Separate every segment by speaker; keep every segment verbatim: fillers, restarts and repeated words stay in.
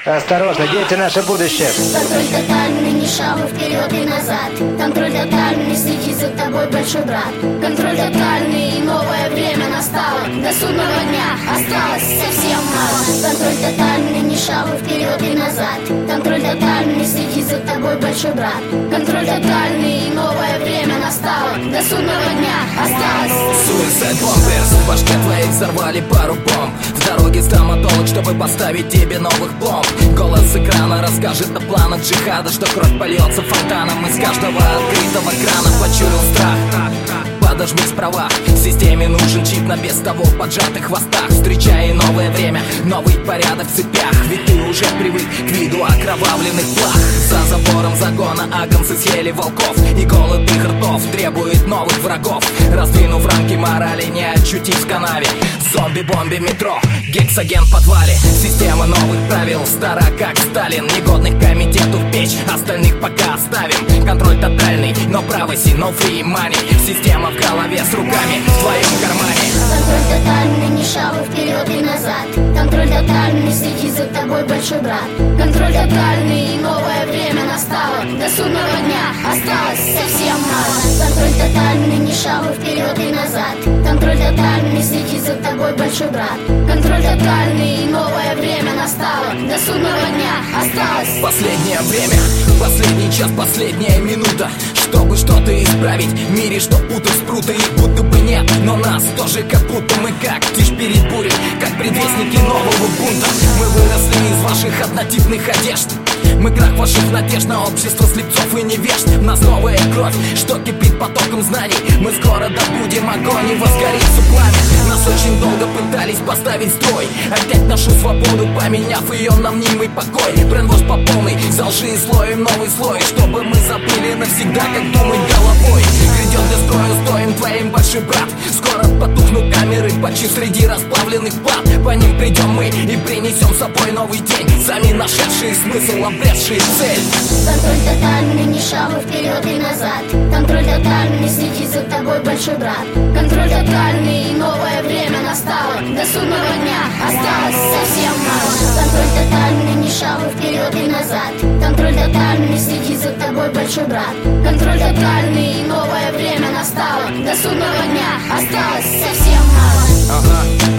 Speaker 1: Осторожно, дети — наше будущее.
Speaker 2: Контроль тотальный, ни шагу вперед и назад. Контроль тотальный, следит за тобой большой брат. Контроль тотальный, новое время настало. До судного дня осталось совсем мало. Контроль тотальный, ни шагу вперед и назад. Контроль тотальный, следит за тобой большой брат. Контроль тотальный, новое время настало. До судного дня осталось.
Speaker 3: Suicide Bombers, в башке твоей взорвали пару бомб. В дороге стоматолог, чтобы поставить тебе новых пломб. Голос с экрана расскажет о планах джихада, что кровь польется фонтаном из каждого открытого крана. Почуял страх, подожми справа. Системе нужен чип на без того поджатых хвостах. Встречай новое время, новый порядок в цепях. Ведь ты уже привык к виду окровавленных плах. За забором загона агнцы съели волков, и голод их ртов требует новых врагов. Раздвинув рамки морали, не очутись в канаве. Зомби-бомби метро, гексоген в подвале. Система новых правил, стара как Сталин. Негодных комитету в печь, остальных пока оставим. Контроль тотальный, но privacy, no free money. Система в голове с руками в твоем кармане.
Speaker 2: Контроль тотальный, ни шагу вперед и назад. Контроль тотальный, следит за тобой большой брат. Контроль тотальный, новое время настало. До судного дня осталось совсем мало. Контроль тотальный, ни шагу вперед и назад. Контроль тотальный, следит за тобой большой брат. Контроль тотальный, новое время настало. До судного дня осталось.
Speaker 3: Последнее время, последний час, последняя минута, чтобы что-то исправить в мире, что путы спрута. Их будто бы нет, но нас тоже как будто мы как тишь перед бурей, как предвестники нового бунта. Мы выросли из ваших однотипных одежд. Мы крах ваших надежд на общество слепцов и невежд. В нас новая кровь, что кипит потоком знаний. Мы скоро добудем огонь и возгорится пламя. Нас очень долго пытались поставить в строй, отнять нашу свободу, поменяв ее на мнимый покой. Брендвош по полной, за лжи и слоем новый слой, чтобы мы забыли навсегда, как думать головой. Грядет для строя стоим твоим большой брат. Скоро потухнут камеры, почти среди расплавленных плат. По ним придем мы и принесем с собой новый день, сами нашедшие смысл, обретшие цель.
Speaker 2: Контроль тотальный, ни шагу вперед и назад. Контроль тотальный, следит за тобой большой брат. Контроль тотальный, новое время настало. До судного дня осталось совсем мало. Контроль тотальный, ни шагу вперед и назад. Контроль тотальный, следит за тобой большой брат. Контроль тотальный, новое время настало. До судного дня осталось совсем мало.
Speaker 3: Ага,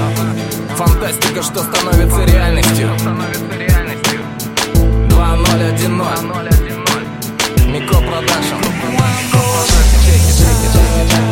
Speaker 3: фантастика, что становится реальностью. Два ноль один ноль Мико Продакшн.